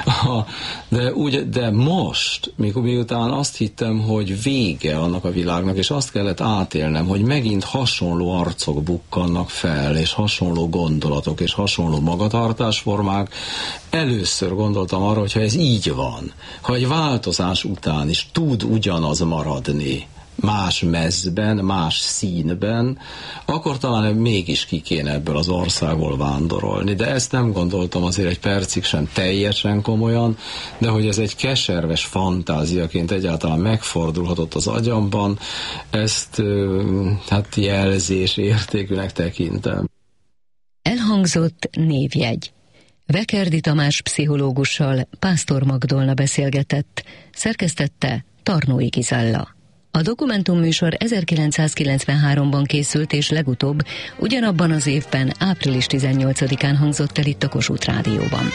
De most, miután azt hittem, hogy vége annak a világnak, és azt kellett átélnem, hogy megint hasonló arcok bukkannak fel, és hasonló gondolatok, és hasonló magatartásformák. Először gondoltam arra, hogy ha ez így van, ha egy változás után is tud ugyanaz maradni, más mezben, más színben, akkor talán mégis ki kéne ebből az országból vándorolni. De ezt nem gondoltam azért egy percig sem teljesen komolyan, de hogy ez egy keserves fantáziaként egyáltalán megfordulhatott az agyamban, ezt hát jelzés értékűnek tekintem. Elhangzott névjegy. Vekerdi Tamás pszichológussal Pásztor Magdolna beszélgetett, szerkesztette Tarnói Gizella. A dokumentumműsor 1993-ban készült, és legutóbb ugyanabban az évben, április 18-án hangzott el itt a Kossuth Rádióban.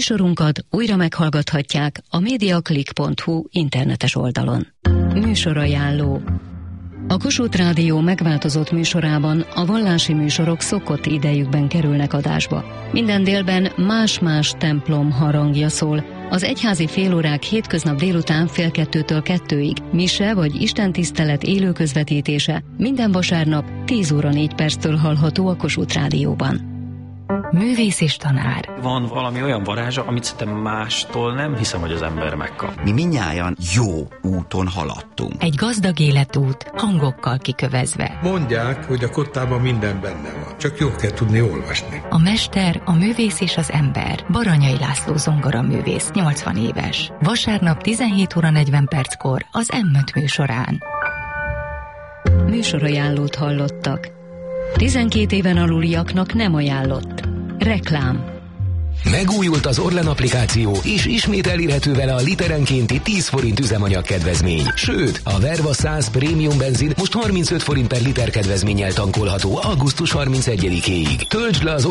Műsorunkat újra meghallgathatják a mediaclick.hu internetes oldalon. Műsorajánló. A Kossuth Rádió megváltozott műsorában a vallási műsorok szokott idejükben kerülnek adásba. Minden délben más-más templom harangja szól. Az egyházi félórák hétköznap délután 1:30-től 2-ig, mise vagy istentisztelet élő közvetítése minden vasárnap 10:04 hallható a Kossuth Rádióban. Művész és tanár. Van valami olyan varázsa, amit szerintem mástól nem hiszem, hogy az ember megkap. Mi mindnyájan jó úton haladtunk. Egy gazdag életút, hangokkal kikövezve. Mondják, hogy a kottában minden benne van, csak jól kell tudni olvasni. A mester, a művész és az ember. Baranyai László zongoraművész, 80 éves. Vasárnap 17:40 az M5 műsorán. Műsorajánlót hallottak. 12 éven aluliaknak nem ajánlott. Reklám. Megújult az Orlen applikáció, és ismét elérhető vele a literenkénti 10 forint üzemanyag kedvezmény. Sőt, a Verva 100 prémium benzin most 35 forint per liter kedvezménnyel tankolható augusztus 31-éig. Töltsd le az